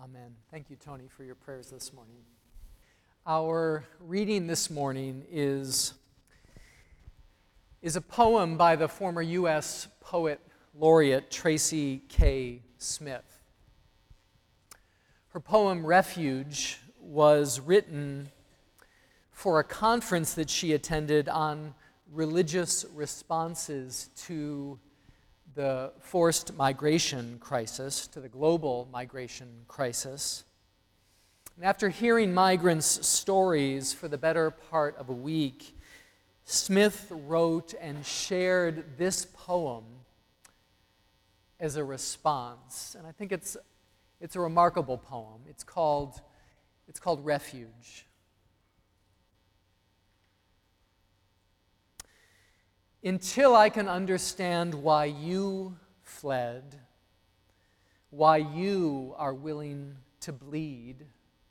Amen. Thank you, Tony, for your prayers this morning. Our reading this morning is a poem by the former U.S. poet laureate Tracy K. Smith. Her poem, Refuge, was written for a conference that she attended on religious responses to the forced migration crisis, to the global migration crisis. And after hearing migrants' stories for the better part of a week, Smith wrote and shared this poem as a response. And I think it's a remarkable poem. It's called Refuge. Until I can understand why you fled, why you are willing to bleed,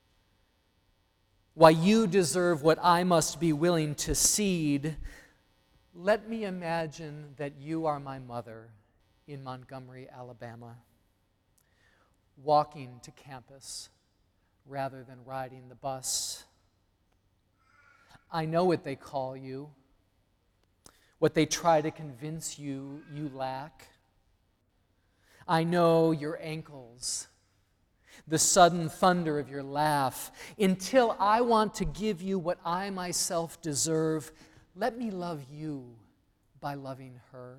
why you deserve what I must be willing to cede, let me imagine that you are my mother in Montgomery, Alabama, walking to campus rather than riding the bus. I know what they call you, what they try to convince you you lack. I know your ankles, the sudden thunder of your laugh. Until I want to give you what I myself deserve, let me love you by loving her.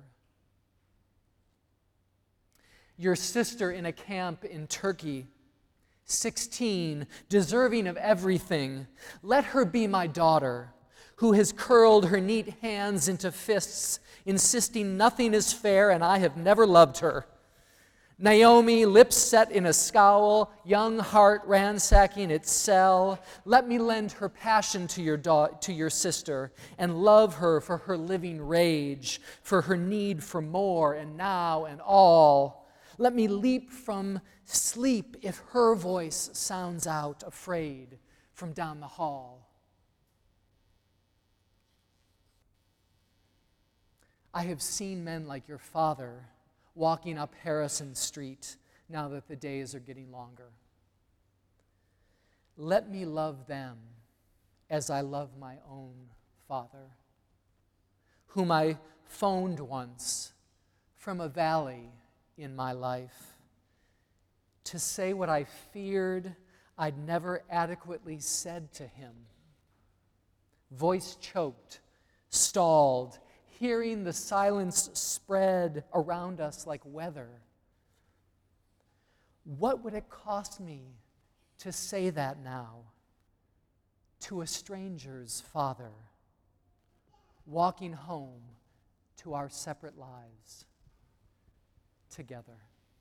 Your sister in a camp in Turkey, 16, deserving of everything, let her be my daughter, who has curled her neat hands into fists, insisting nothing is fair and I have never loved her. Naomi, lips set in a scowl, young heart ransacking its cell, let me lend her passion to your sister and love her for her living rage, for her need for more and now and all. Let me leap from sleep if her voice sounds out afraid from down the hall. I have seen men like your father walking up Harrison Street now that the days are getting longer. Let me love them as I love my own father, whom I phoned once from a valley in my life to say what I feared I'd never adequately said to him. Voice choked, stalled, hearing the silence spread around us like weather. What would it cost me to say that now to a stranger's father, walking home to our separate lives together?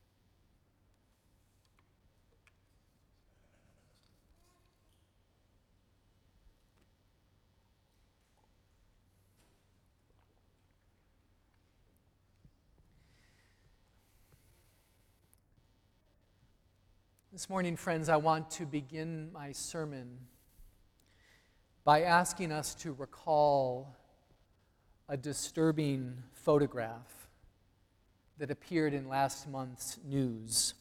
This morning, friends, I want to begin my sermon by asking us to recall a disturbing photograph that appeared in last month's news.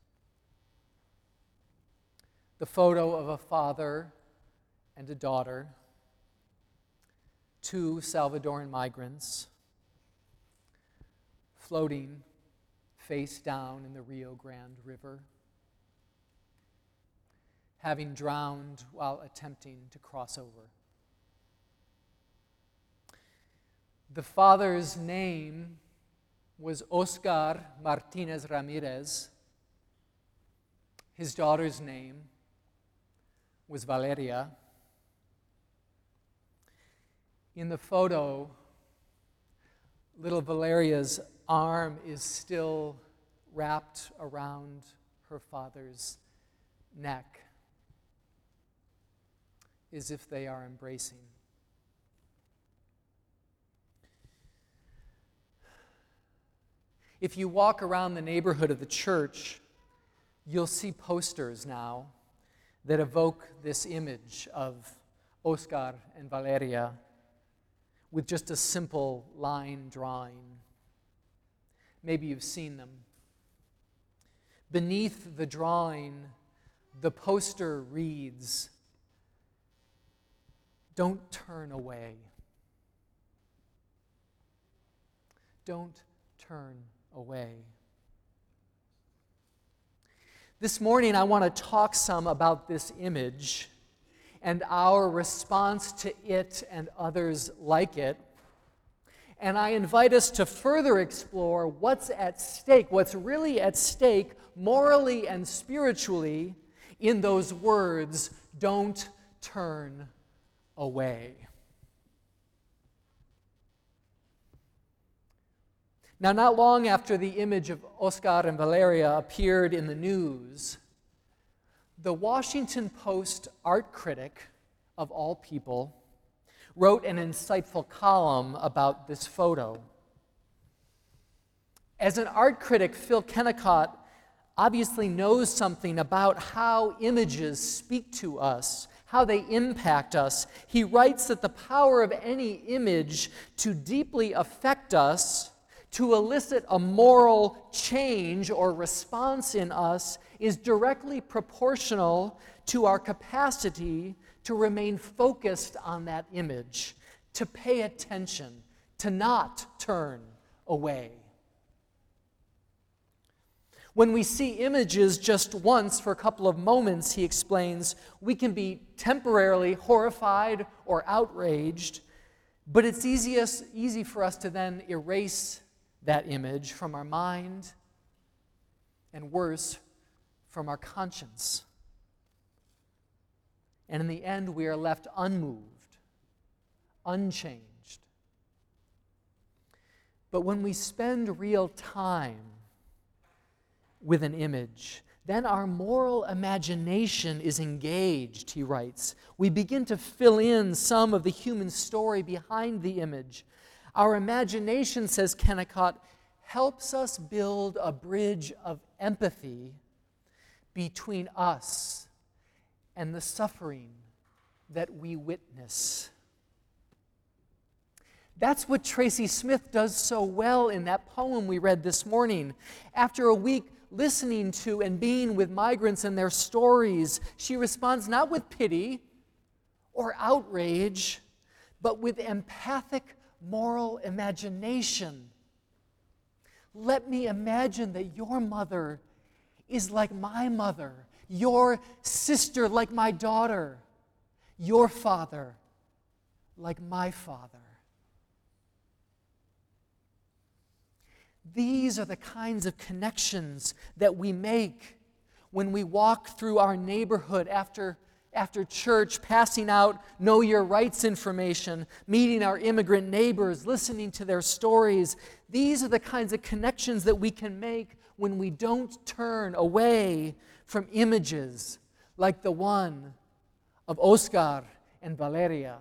The photo of a father and a daughter, two Salvadoran migrants, floating face down in the Rio Grande River, having drowned while attempting to cross over. The father's name was Oscar Martinez Ramirez. His daughter's name was Valeria. In the photo, little Valeria's arm is still wrapped around her father's neck, as if they are embracing. If you walk around the neighborhood of the church, you'll see posters now that evoke this image of Oscar and Valeria with just a simple line drawing. Maybe you've seen them. Beneath the drawing, The poster reads, "Don't turn away. Don't turn away." This morning, I want to talk some about this image and our response to it and others like it. And I invite us to further explore what's at stake, what's really at stake morally and spiritually in those words, "Don't turn away." Now, not long after the image of Oscar and Valeria appeared in the news, the Washington Post art critic, of all people, wrote an insightful column about this photo. As an art critic, Phil Kennicott obviously knows something about how images speak to us, how they impact us. He writes that the power of any image to deeply affect us, to elicit a moral change or response in us, is directly proportional to our capacity to remain focused on that image, to pay attention, to not turn away. When we see images just once for a couple of moments, he explains, we can be temporarily horrified or outraged, but it's easy for us to then erase that image from our mind, and worse, from our conscience. And in the end, we are left unmoved, unchanged. But when we spend real time with an image, then our moral imagination is engaged, he writes. We begin to fill in some of the human story behind the image. Our imagination, says Kennicott, helps us build a bridge of empathy between us and the suffering that we witness. That's what Tracy Smith does so well in that poem we read this morning. After a week listening to and being with migrants and their stories, she responds not with pity or outrage, but with empathic moral imagination. Let me imagine that your mother is like my mother, your sister like my daughter, your father like my father. These are the kinds of connections that we make when we walk through our neighborhood after church, passing out Know Your Rights information, meeting our immigrant neighbors, listening to their stories. These are the kinds of connections that we can make when we don't turn away from images like the one of Oscar and Valeria.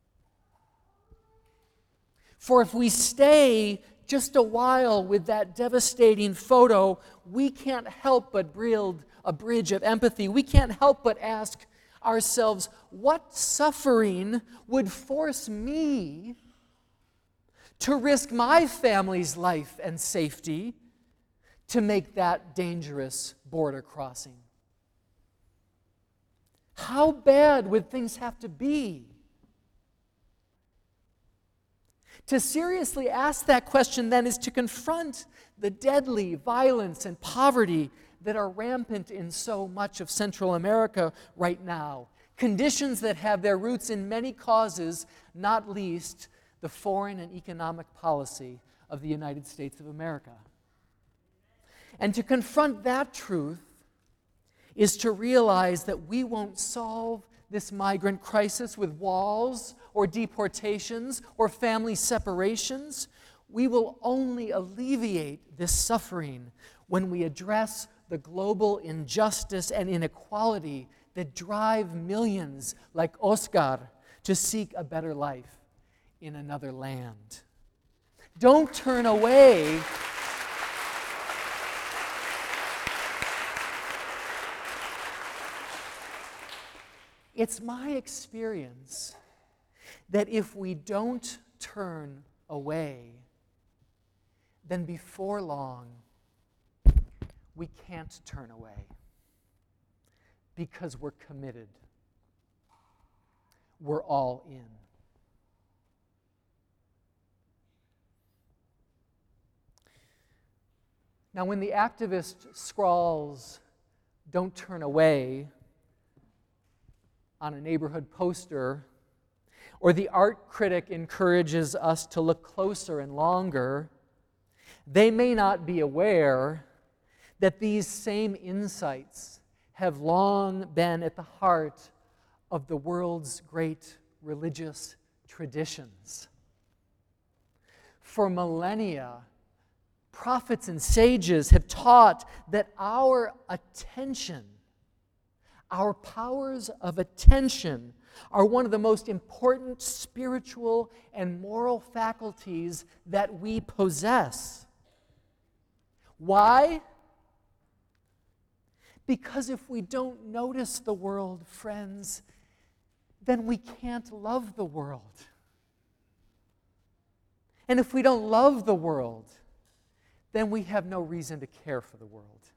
For if we stay just a while with that devastating photo, we can't help but build a bridge of empathy. We can't help but ask ourselves, what suffering would force me to risk my family's life and safety to make that dangerous border crossing? How bad would things have to be? To seriously ask that question, then, is to confront the deadly violence and poverty that are rampant in so much of Central America right now. Conditions that have their roots in many causes, not least the foreign and economic policy of the United States of America. And to confront that truth is to realize that we won't solve this migrant crisis with walls or deportations or family separations. We will only alleviate this suffering when we address the global injustice and inequality that drive millions like Oscar to seek a better life in another land. Don't turn away. It's my experience that if we don't turn away, then before long, we can't turn away. because we're committed. We're all in. Now, when the activist scrawls, "Don't turn away," on a neighborhood poster, or the art critic encourages us to look closer and longer, they may not be aware that these same insights have long been at the heart of the world's great religious traditions. For millennia, prophets and sages have taught that our attention, our powers of attention, are one of the most important spiritual and moral faculties that we possess. Why? Because if we don't notice the world, friends, then we can't love the world. And if we don't love the world, then we have no reason to care for the world.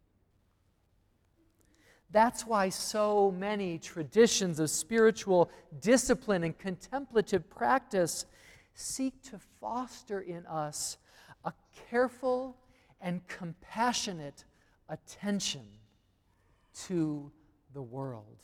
That's why so many traditions of spiritual discipline and contemplative practice seek to foster in us a careful and compassionate attention to the world.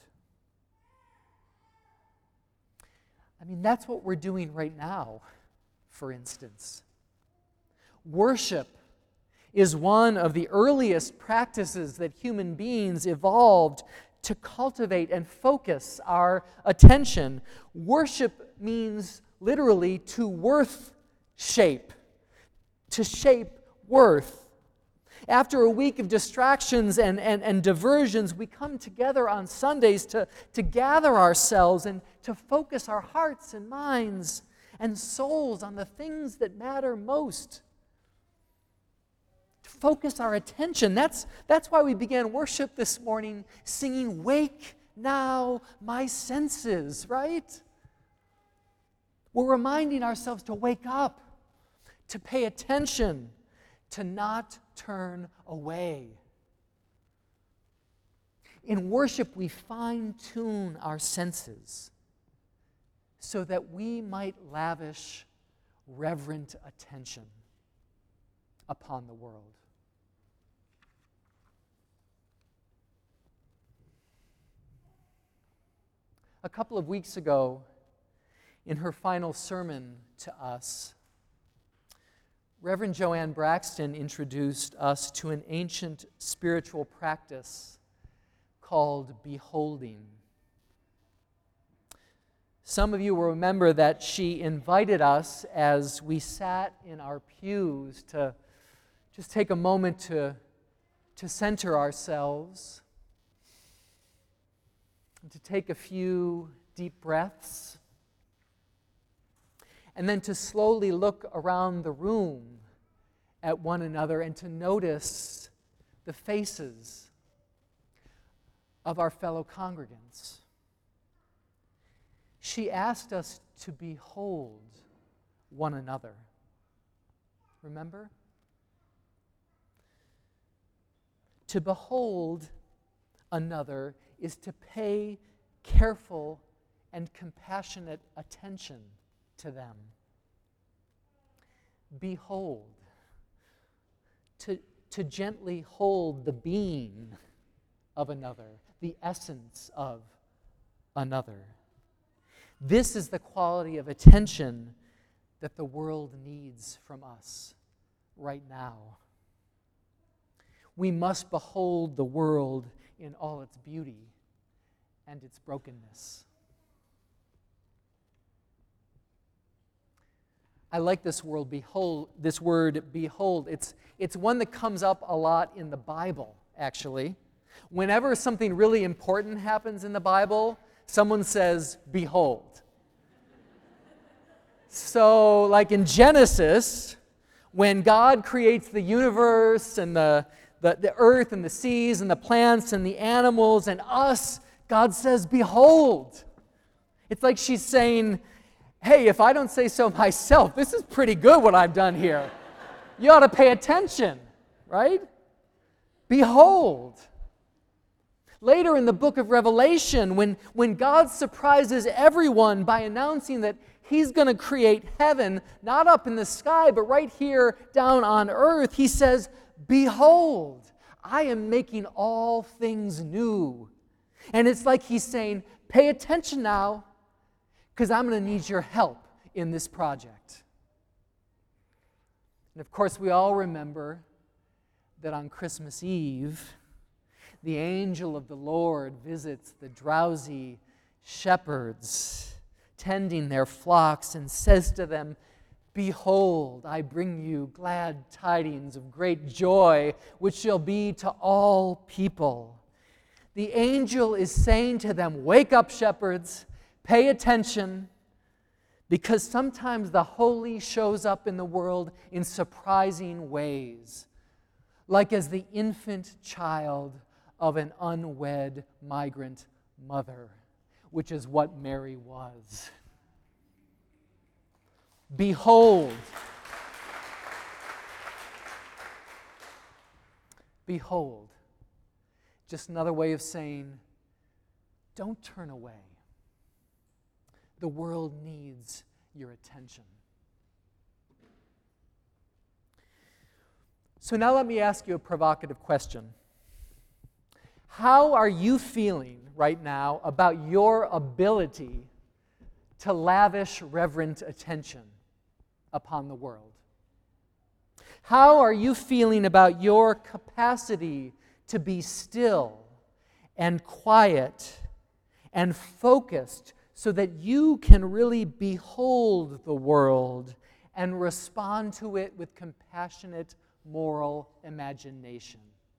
I mean, that's what we're doing right now, for instance. Worship is one of the earliest practices that human beings evolved to cultivate and focus our attention. Worship means literally to worth shape, to shape worth. After a week of distractions and diversions, we come together on Sundays to gather ourselves and to focus our hearts and minds and souls on the things that matter most. To focus our attention. That's why we began worship this morning singing, "Wake now my senses," right? We're reminding ourselves to wake up, to pay attention, to not turn away. In worship, we fine-tune our senses so that we might lavish reverent attention upon the world. A couple of weeks ago, in her final sermon to us, Reverend Joanne Braxton introduced us to an ancient spiritual practice called beholding. Some of you will remember that she invited us as we sat in our pews to just take a moment to center ourselves, and to take a few deep breaths, and then to slowly look around the room at one another and to notice the faces of our fellow congregants. She asked us to behold one another. Remember? To behold another is to pay careful and compassionate attention to them. Behold. To gently hold the being of another, the essence of another. This is the quality of attention that the world needs from us right now. We must behold the world in all its beauty and its brokenness. I like this word behold. It's one that comes up a lot in the Bible, actually. Whenever something really important happens in the Bible, someone says, "Behold." So, like in Genesis, when God creates the universe and the earth and the seas and the plants and the animals and us, God says, "Behold." It's like she's saying, hey, if I don't say so myself, this is pretty good what I've done here. You ought to pay attention, right? Behold. Later in the book of Revelation, when God surprises everyone by announcing that He's going to create heaven, not up in the sky, but right here down on earth, He says, "Behold, I am making all things new." And it's like He's saying, pay attention now, because I'm going to need your help in this project. And of course, we all remember that on Christmas Eve, the angel of the Lord visits the drowsy shepherds tending their flocks and says to them, "Behold, I bring you glad tidings of great joy, which shall be to all people." The angel is saying to them, "Wake up, shepherds, pay attention, because sometimes the holy shows up in the world in surprising ways, like as the infant child of an unwed migrant mother," which is what Mary was. Behold. Behold. Just another way of saying, don't turn away. The world needs your attention. So now let me ask you a provocative question. How are you feeling right now about your ability to lavish reverent attention upon the world? How are you feeling about your capacity to be still and quiet and focused so that you can really behold the world and respond to it with compassionate moral imagination?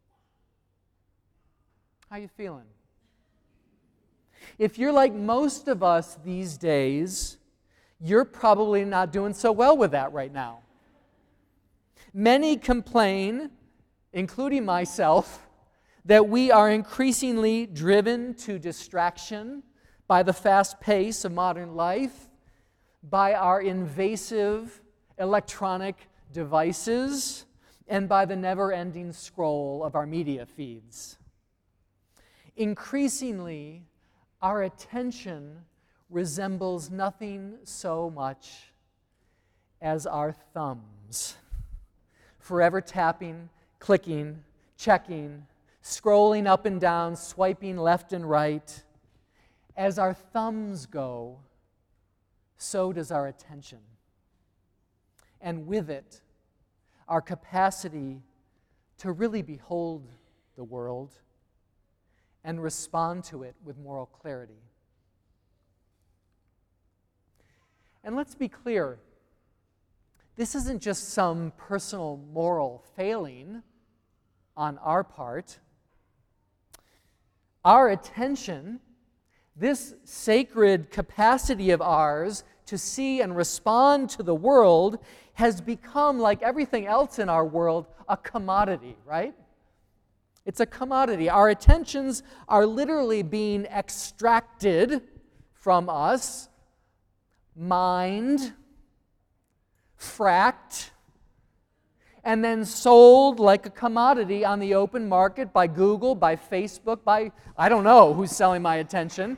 How are you feeling? If you're like most of us these days, you're probably not doing so well with that right now. Many complain, including myself, that we are increasingly driven to distraction by the fast pace of modern life, by our invasive electronic devices, and by the never-ending scroll of our media feeds. Increasingly, our attention resembles nothing so much as our thumbs, forever tapping, clicking, checking, scrolling up and down, swiping left and right. As our thumbs go, so does our attention. And with it, our capacity to really behold the world and respond to it with moral clarity. And let's be clear, this isn't just some personal moral failing on our part. Our attention, this sacred capacity of ours to see and respond to the world, has become, like everything else in our world, a commodity, right? It's a commodity. Our attentions are literally being extracted from us, mined, fracked, and then sold like a commodity on the open market by Google, by Facebook, by I don't know who's selling my attention.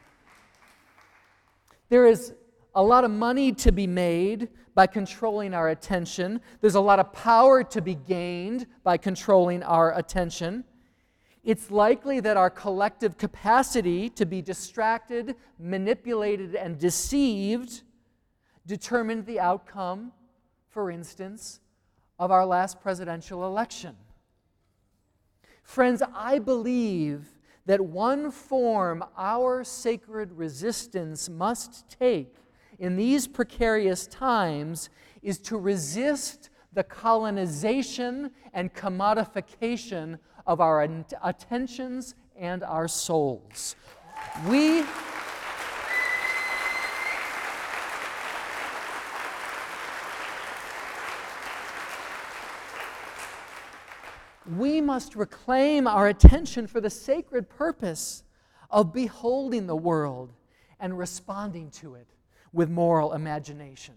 There is a lot of money to be made by controlling our attention. There's a lot of power to be gained by controlling our attention. It's likely that our collective capacity to be distracted, manipulated, and deceived determined the outcome, for instance, of our last presidential election. Friends, I believe that one form our sacred resistance must take in these precarious times is to resist the colonization and commodification of our attentions and our souls. We must reclaim our attention for the sacred purpose of beholding the world and responding to it with moral imagination.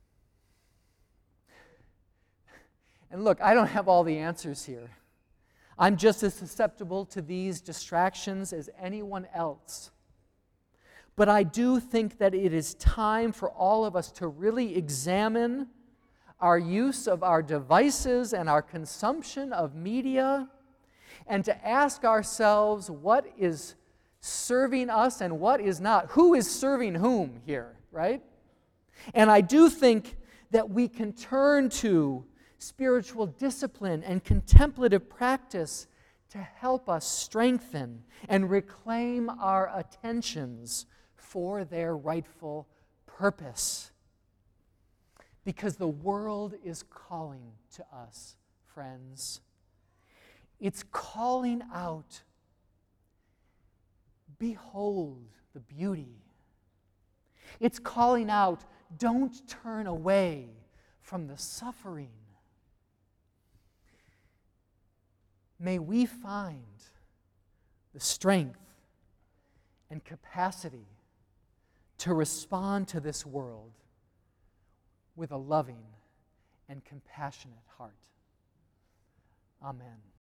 And look, I don't have all the answers here. I'm just as susceptible to these distractions as anyone else. But I do think that it is time for all of us to really examine our use of our devices and our consumption of media, and to ask ourselves what is serving us and what is not. Who is serving whom here, right? And I do think that we can turn to spiritual discipline and contemplative practice to help us strengthen and reclaim our attentions for their rightful purpose. Because the world is calling to us, friends. It's calling out, behold the beauty. It's calling out, don't turn away from the suffering. May we find the strength and capacity to respond to this world with a loving and compassionate heart. Amen.